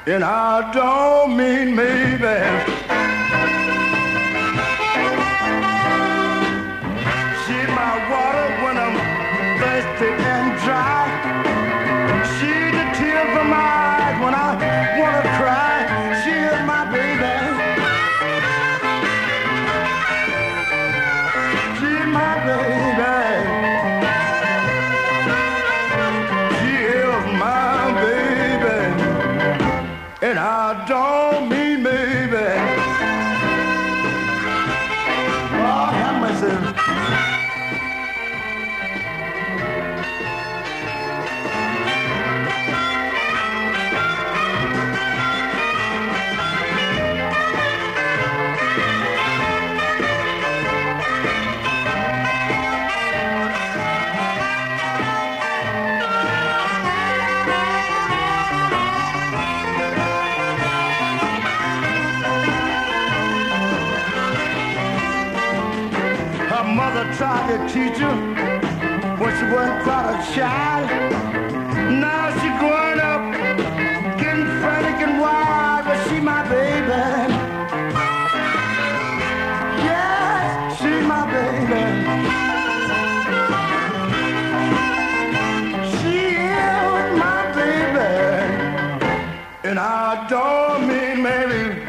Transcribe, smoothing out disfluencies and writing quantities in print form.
And I don't mean maybe. She's my water when I'm thirsty and dry. She's the tear from my eyes when I wanna cry. She is my baby. She's my baby. She is my baby. And I don't mean maybe. Oh, have mercy. Mother tried to teach her when she wasn't quite a child. Now she's growing up, getting frantic and wild, but she my baby. Yes, she's my baby. She is my baby. And I don't mean maybe.